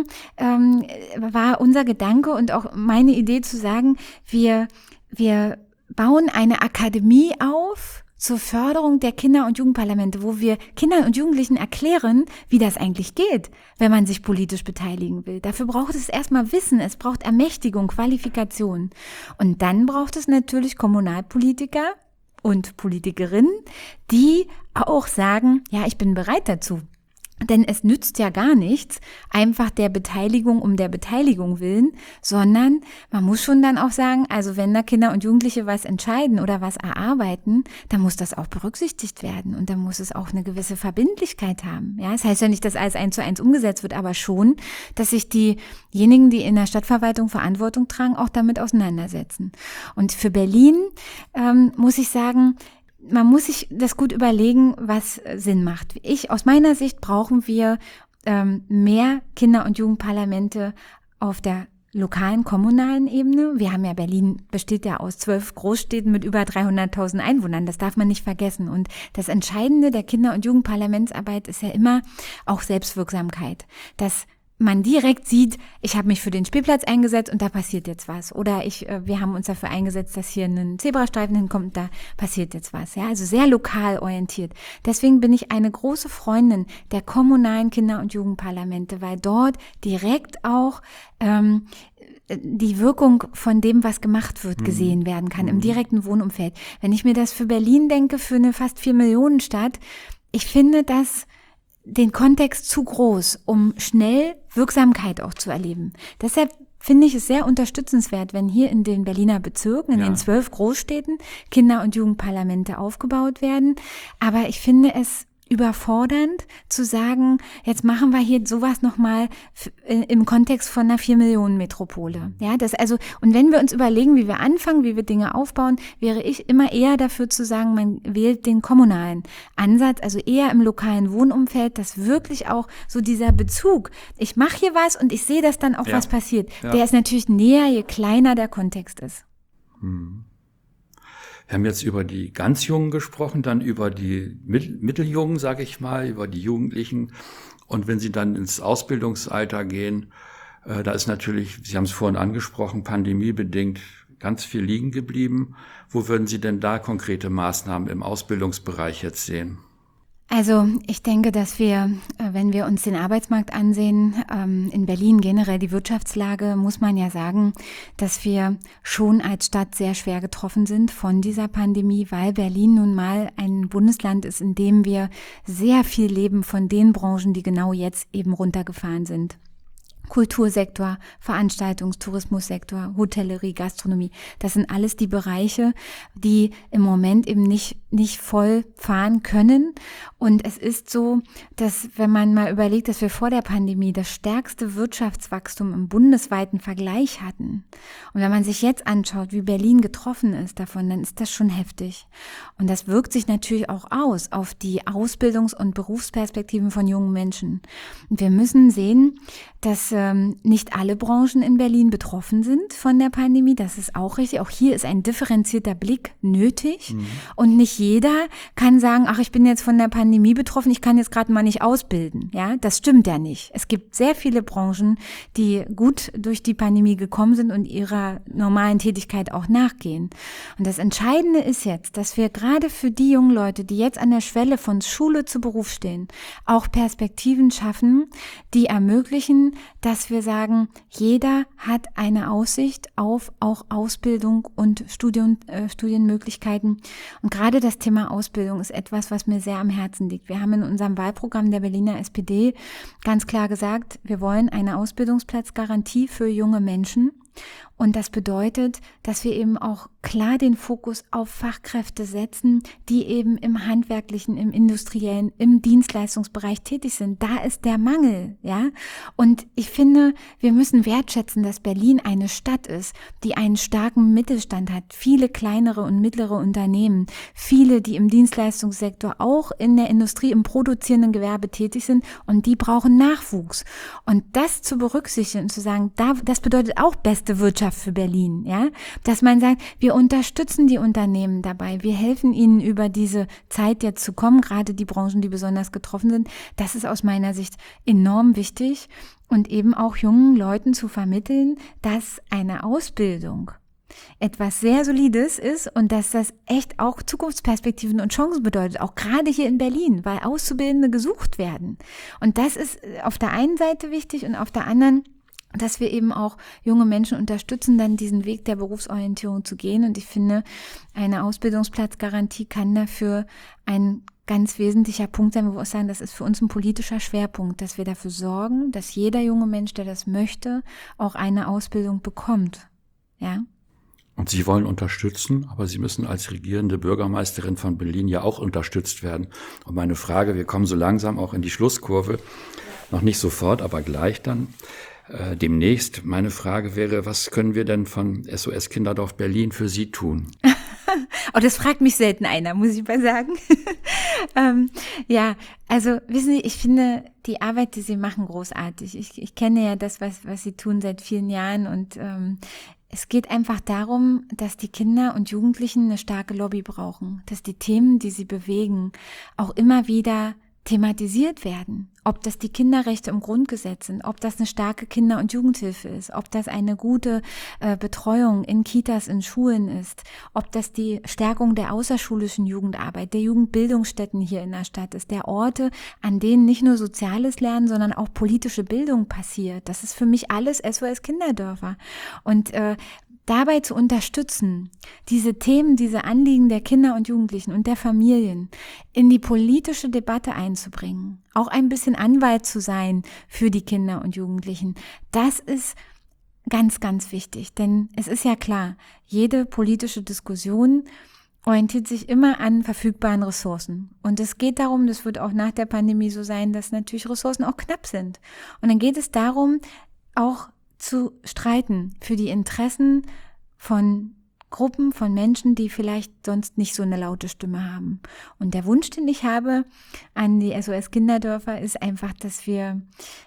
war unser Gedanke und auch meine Idee zu sagen, wir bauen eine Akademie auf zur Förderung der Kinder- und Jugendparlamente, wo wir Kindern und Jugendlichen erklären, wie das eigentlich geht, wenn man sich politisch beteiligen will. Dafür braucht es erstmal Wissen, es braucht Ermächtigung, Qualifikation. Und dann braucht es natürlich Kommunalpolitiker und Politikerinnen, die auch sagen, ja, ich bin bereit dazu. Denn es nützt ja gar nichts, einfach der Beteiligung um der Beteiligung willen, sondern man muss schon dann auch sagen, also wenn da Kinder und Jugendliche was entscheiden oder was erarbeiten, dann muss das auch berücksichtigt werden und dann muss es auch eine gewisse Verbindlichkeit haben. Ja, das heißt ja nicht, dass alles 1:1 umgesetzt wird, aber schon, dass sich diejenigen, die in der Stadtverwaltung Verantwortung tragen, auch damit auseinandersetzen. Und für Berlin muss ich sagen, man muss sich das gut überlegen, was Sinn macht. Aus meiner Sicht brauchen wir mehr Kinder- und Jugendparlamente auf der lokalen, kommunalen Ebene. Wir haben ja, Berlin besteht ja aus 12 Großstädten mit über 300.000 Einwohnern. Das darf man nicht vergessen. Und das Entscheidende der Kinder- und Jugendparlamentsarbeit ist ja immer auch Selbstwirksamkeit. Dass man direkt sieht, ich habe mich für den Spielplatz eingesetzt und da passiert jetzt was. Oder wir haben uns dafür eingesetzt, dass hier ein Zebrastreifen hinkommt und da passiert jetzt was. Ja, also sehr lokal orientiert. Deswegen bin ich eine große Freundin der kommunalen Kinder- und Jugendparlamente, weil dort direkt auch die Wirkung von dem, was gemacht wird, gesehen werden kann im direkten Wohnumfeld. Wenn ich mir das für Berlin denke, für eine fast 4-Millionen-Stadt, ich finde das den Kontext zu groß, um schnell Wirksamkeit auch zu erleben. Deshalb finde ich es sehr unterstützenswert, wenn hier in den Berliner Bezirken, in den 12 Großstädten, Kinder- und Jugendparlamente aufgebaut werden. Aber ich finde es überfordernd zu sagen, jetzt machen wir hier sowas nochmal im Kontext von einer 4-Millionen-Metropole. Ja, und wenn wir uns überlegen, wie wir anfangen, wie wir Dinge aufbauen, wäre ich immer eher dafür zu sagen, man wählt den kommunalen Ansatz, also eher im lokalen Wohnumfeld, dass wirklich auch so dieser Bezug, ich mache hier was und ich sehe, dass dann auch was passiert, der ist natürlich näher, je kleiner der Kontext ist. Wir haben jetzt über die ganz Jungen gesprochen, dann über die Mitteljungen, sage ich mal, über die Jugendlichen. Und wenn sie dann ins Ausbildungsalter gehen, da ist natürlich, Sie haben es vorhin angesprochen, pandemiebedingt ganz viel liegen geblieben. Wo würden Sie denn da konkrete Maßnahmen im Ausbildungsbereich jetzt sehen? Also ich denke, dass wir, wenn wir uns den Arbeitsmarkt ansehen, in Berlin generell die Wirtschaftslage, muss man ja sagen, dass wir schon als Stadt sehr schwer getroffen sind von dieser Pandemie, weil Berlin nun mal ein Bundesland ist, in dem wir sehr viel leben von den Branchen, die genau jetzt eben runtergefahren sind. Kultursektor, Tourismussektor, Hotellerie, Gastronomie. Das sind alles die Bereiche, die im Moment eben nicht voll fahren können. Und es ist so, dass wenn man mal überlegt, dass wir vor der Pandemie das stärkste Wirtschaftswachstum im bundesweiten Vergleich hatten. Und wenn man sich jetzt anschaut, wie Berlin getroffen ist davon, dann ist das schon heftig. Und das wirkt sich natürlich auch aus auf die Ausbildungs- und Berufsperspektiven von jungen Menschen. Und wir müssen sehen, dass nicht alle Branchen in Berlin betroffen sind von der Pandemie. Das ist auch richtig. Auch hier ist ein differenzierter Blick nötig. Und nicht jeder kann sagen, ach, ich bin jetzt von der Pandemie betroffen, ich kann jetzt gerade mal nicht ausbilden. Ja, das stimmt ja nicht. Es gibt sehr viele Branchen, die gut durch die Pandemie gekommen sind und ihrer normalen Tätigkeit auch nachgehen. Und das Entscheidende ist jetzt, dass wir gerade für die jungen Leute, die jetzt an der Schwelle von Schule zu Beruf stehen, auch Perspektiven schaffen, die ermöglichen, dass wir sagen, jeder hat eine Aussicht auf auch Ausbildung und Studienmöglichkeiten. Und gerade das Thema Ausbildung ist etwas, was mir sehr am Herzen liegt. Wir haben in unserem Wahlprogramm der Berliner SPD ganz klar gesagt, wir wollen eine Ausbildungsplatzgarantie für junge Menschen. Und das bedeutet, dass wir eben auch klar den Fokus auf Fachkräfte setzen, die eben im handwerklichen, im industriellen, im Dienstleistungsbereich tätig sind. Da ist der Mangel, ja. Und ich finde, wir müssen wertschätzen, dass Berlin eine Stadt ist, die einen starken Mittelstand hat, viele kleinere und mittlere Unternehmen, viele, die im Dienstleistungssektor, auch in der Industrie, im produzierenden Gewerbe tätig sind und die brauchen Nachwuchs. Und das zu berücksichtigen und zu sagen, das bedeutet auch beste Wirtschaft für Berlin, ja, dass man sagt, wir unterstützen die Unternehmen dabei, wir helfen ihnen über diese Zeit jetzt zu kommen, gerade die Branchen, die besonders getroffen sind. Das ist aus meiner Sicht enorm wichtig und eben auch jungen Leuten zu vermitteln, dass eine Ausbildung etwas sehr Solides ist und dass das echt auch Zukunftsperspektiven und Chancen bedeutet, auch gerade hier in Berlin, weil Auszubildende gesucht werden. Und das ist auf der einen Seite wichtig und auf der anderen, dass wir eben auch junge Menschen unterstützen, dann diesen Weg der Berufsorientierung zu gehen. Und ich finde, eine Ausbildungsplatzgarantie kann dafür ein ganz wesentlicher Punkt sein, wo wir auch sagen, das ist für uns ein politischer Schwerpunkt, dass wir dafür sorgen, dass jeder junge Mensch, der das möchte, auch eine Ausbildung bekommt. Ja. Und Sie wollen unterstützen, aber Sie müssen als regierende Bürgermeisterin von Berlin ja auch unterstützt werden. Und meine Frage, wir kommen so langsam auch in die Schlusskurve, noch nicht sofort, aber gleich dann, demnächst. Meine Frage wäre, was können wir denn von SOS Kinderdorf Berlin für Sie tun? Oh, das fragt mich selten einer, muss ich mal sagen. Ja, also wissen Sie, ich finde die Arbeit, die Sie machen, großartig. Ich kenne ja das, was Sie tun seit vielen Jahren und es geht einfach darum, dass die Kinder und Jugendlichen eine starke Lobby brauchen, dass die Themen, die sie bewegen, auch immer wieder thematisiert werden. Ob das die Kinderrechte im Grundgesetz sind, ob das eine starke Kinder- und Jugendhilfe ist, ob das eine gute Betreuung in Kitas, in Schulen ist, ob das die Stärkung der außerschulischen Jugendarbeit, der Jugendbildungsstätten hier in der Stadt ist, der Orte, an denen nicht nur soziales Lernen, sondern auch politische Bildung passiert. Das ist für mich alles SOS Kinderdörfer. Und dabei zu unterstützen, diese Themen, diese Anliegen der Kinder und Jugendlichen und der Familien in die politische Debatte einzubringen, auch ein bisschen Anwalt zu sein für die Kinder und Jugendlichen, das ist ganz, ganz wichtig. Denn es ist ja klar, jede politische Diskussion orientiert sich immer an verfügbaren Ressourcen. Und es geht darum, das wird auch nach der Pandemie so sein, dass natürlich Ressourcen auch knapp sind. Und dann geht es darum, auch zu streiten für die Interessen von Gruppen, von Menschen, die vielleicht sonst nicht so eine laute Stimme haben. Und der Wunsch, den ich habe an die SOS Kinderdörfer, ist einfach, dass wir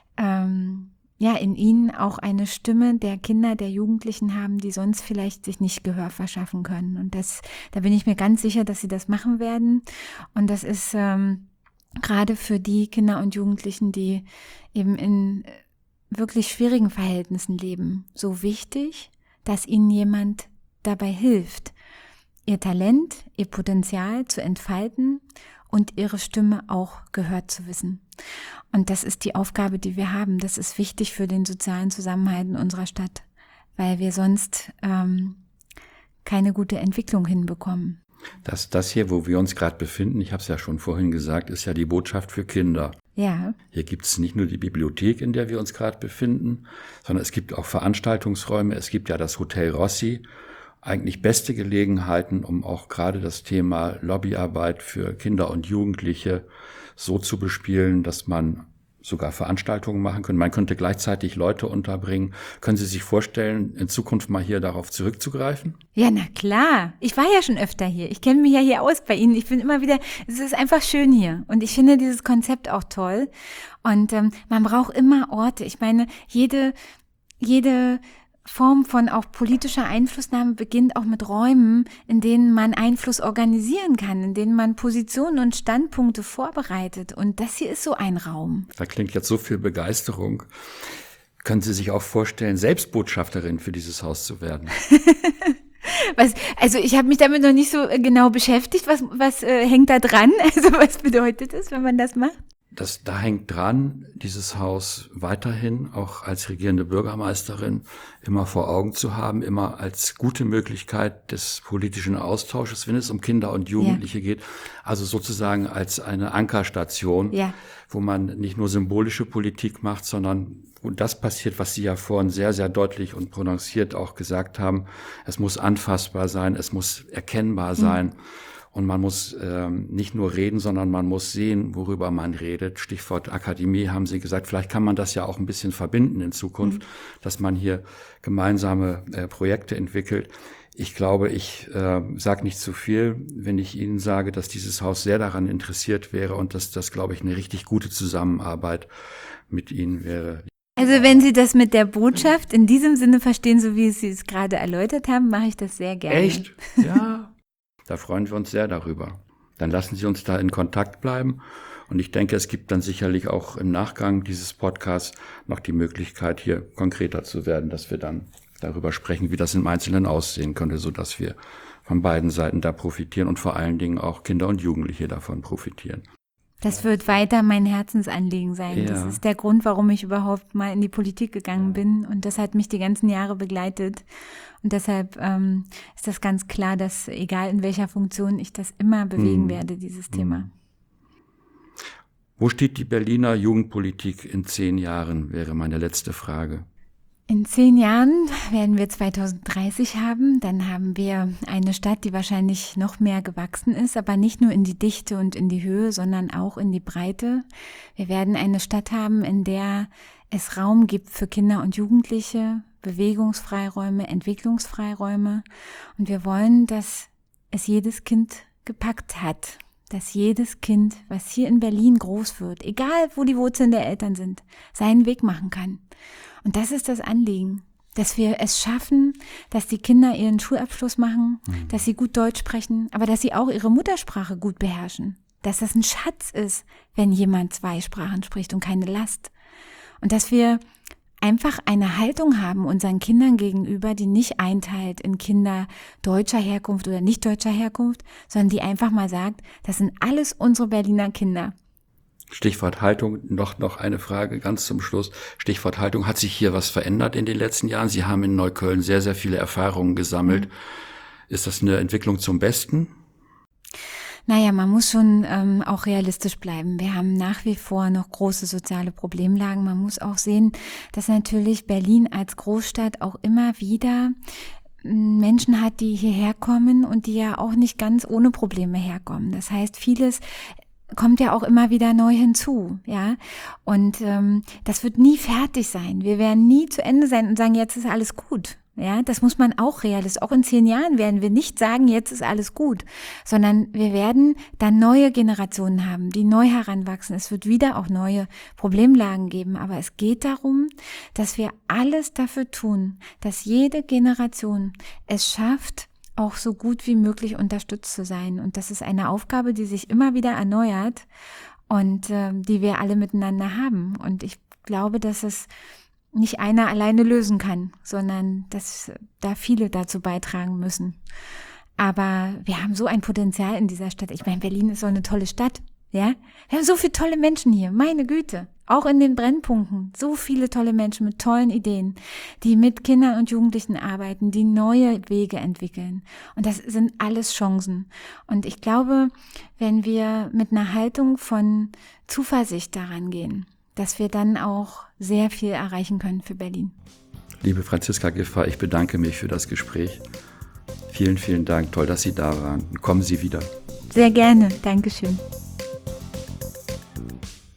in ihnen auch eine Stimme der Kinder, der Jugendlichen haben, die sonst vielleicht sich nicht Gehör verschaffen können. Und da bin ich mir ganz sicher, dass sie das machen werden. Und das ist gerade für die Kinder und Jugendlichen, die eben in wirklich schwierigen Verhältnissen leben, so wichtig, dass ihnen jemand dabei hilft, ihr Talent, ihr Potenzial zu entfalten und ihre Stimme auch gehört zu wissen. Und das ist die Aufgabe, die wir haben. Das ist wichtig für den sozialen Zusammenhalt in unserer Stadt, weil wir sonst keine gute Entwicklung hinbekommen. Das hier, wo wir uns gerade befinden, ich habe es ja schon vorhin gesagt, ist ja die Botschaft für Kinder. Ja. Hier gibt es nicht nur die Bibliothek, in der wir uns gerade befinden, sondern es gibt auch Veranstaltungsräume. Es gibt ja das Hotel Rossi. Eigentlich beste Gelegenheiten, um auch gerade das Thema Lobbyarbeit für Kinder und Jugendliche so zu bespielen, dass man sogar Veranstaltungen machen können. Man könnte gleichzeitig Leute unterbringen. Können Sie sich vorstellen, in Zukunft mal hier darauf zurückzugreifen? Ja, na klar. Ich war ja schon öfter hier. Ich kenne mich ja hier aus bei Ihnen. Ich bin immer wieder, es ist einfach schön hier. Und ich finde dieses Konzept auch toll. Und man braucht immer Orte. Ich meine, jede Form von auch politischer Einflussnahme beginnt auch mit Räumen, in denen man Einfluss organisieren kann, in denen man Positionen und Standpunkte vorbereitet. Und das hier ist so ein Raum. Da klingt jetzt so viel Begeisterung. Können Sie sich auch vorstellen, selbst Botschafterin für dieses Haus zu werden? Also ich habe mich damit noch nicht so genau beschäftigt. Was hängt da dran? Also was bedeutet das, wenn man das macht? Da hängt dran, dieses Haus weiterhin auch als regierende Bürgermeisterin immer vor Augen zu haben, immer als gute Möglichkeit des politischen Austausches, wenn es um Kinder und Jugendliche geht. Also sozusagen als eine Ankerstation, wo man nicht nur symbolische Politik macht, sondern wo das passiert, was Sie ja vorhin sehr, sehr deutlich und prononciert auch gesagt haben. Es muss anfassbar sein, es muss erkennbar sein. Und man muss nicht nur reden, sondern man muss sehen, worüber man redet. Stichwort Akademie haben Sie gesagt. Vielleicht kann man das ja auch ein bisschen verbinden in Zukunft, dass man hier gemeinsame Projekte entwickelt. Ich glaube, ich sage nicht zu viel, wenn ich Ihnen sage, dass dieses Haus sehr daran interessiert wäre und dass das, glaube ich, eine richtig gute Zusammenarbeit mit Ihnen wäre. Also wenn Sie das mit der Botschaft in diesem Sinne verstehen, so wie Sie es gerade erläutert haben, mache ich das sehr gerne. Echt? Ja. Da freuen wir uns sehr darüber. Dann lassen Sie uns da in Kontakt bleiben. Und ich denke, es gibt dann sicherlich auch im Nachgang dieses Podcasts noch die Möglichkeit, hier konkreter zu werden, dass wir dann darüber sprechen, wie das im Einzelnen aussehen könnte, sodass wir von beiden Seiten da profitieren und vor allen Dingen auch Kinder und Jugendliche davon profitieren. Das wird weiter mein Herzensanliegen sein. Ja. Das ist der Grund, warum ich überhaupt mal in die Politik gegangen bin. Und das hat mich die ganzen Jahre begleitet. Und deshalb ist das ganz klar, dass egal in welcher Funktion ich das immer bewegen werde, dieses Thema. Wo steht die Berliner Jugendpolitik in 10 Jahren, wäre meine letzte Frage. In 10 Jahren werden wir 2030 haben. Dann haben wir eine Stadt, die wahrscheinlich noch mehr gewachsen ist, aber nicht nur in die Dichte und in die Höhe, sondern auch in die Breite. Wir werden eine Stadt haben, in der es Raum gibt für Kinder und Jugendliche, Bewegungsfreiräume, Entwicklungsfreiräume. Und wir wollen, dass es jedes Kind gepackt hat. Dass jedes Kind, was hier in Berlin groß wird, egal wo die Wurzeln der Eltern sind, seinen Weg machen kann. Und das ist das Anliegen, dass wir es schaffen, dass die Kinder ihren Schulabschluss machen, dass sie gut Deutsch sprechen, aber dass sie auch ihre Muttersprache gut beherrschen. Dass das ein Schatz ist, wenn jemand 2 Sprachen spricht und keine Last. Und dass wir einfach eine Haltung haben unseren Kindern gegenüber, die nicht einteilt in Kinder deutscher Herkunft oder nicht deutscher Herkunft, sondern die einfach mal sagt, das sind alles unsere Berliner Kinder. Stichwort Haltung, noch eine Frage ganz zum Schluss. Stichwort Haltung, hat sich hier was verändert in den letzten Jahren? Sie haben in Neukölln sehr, sehr viele Erfahrungen gesammelt. Ist das eine Entwicklung zum Besten? Naja, man muss schon auch realistisch bleiben. Wir haben nach wie vor noch große soziale Problemlagen. Man muss auch sehen, dass natürlich Berlin als Großstadt auch immer wieder Menschen hat, die hierher kommen und die ja auch nicht ganz ohne Probleme herkommen. Das heißt, vieles kommt ja auch immer wieder neu hinzu, ja. Und das wird nie fertig sein. Wir werden nie zu Ende sein und sagen, jetzt ist alles gut. Ja, das muss man auch realistisch. Auch in 10 Jahren werden wir nicht sagen, jetzt ist alles gut, sondern wir werden dann neue Generationen haben, die neu heranwachsen. Es wird wieder auch neue Problemlagen geben. Aber es geht darum, dass wir alles dafür tun, dass jede Generation es schafft, auch so gut wie möglich unterstützt zu sein. Und das ist eine Aufgabe, die sich immer wieder erneuert und die wir alle miteinander haben. Und ich glaube, dass es nicht einer alleine lösen kann, sondern dass da viele dazu beitragen müssen. Aber wir haben so ein Potenzial in dieser Stadt. Ich meine, Berlin ist so eine tolle Stadt, ja? Wir haben so viele tolle Menschen hier, meine Güte. Auch in den Brennpunkten, so viele tolle Menschen mit tollen Ideen, die mit Kindern und Jugendlichen arbeiten, die neue Wege entwickeln. Und das sind alles Chancen. Und ich glaube, wenn wir mit einer Haltung von Zuversicht daran gehen, dass wir dann auch sehr viel erreichen können für Berlin. Liebe Franziska Giffey, ich bedanke mich für das Gespräch. Vielen, vielen Dank. Toll, dass Sie da waren. Kommen Sie wieder. Sehr gerne. Dankeschön.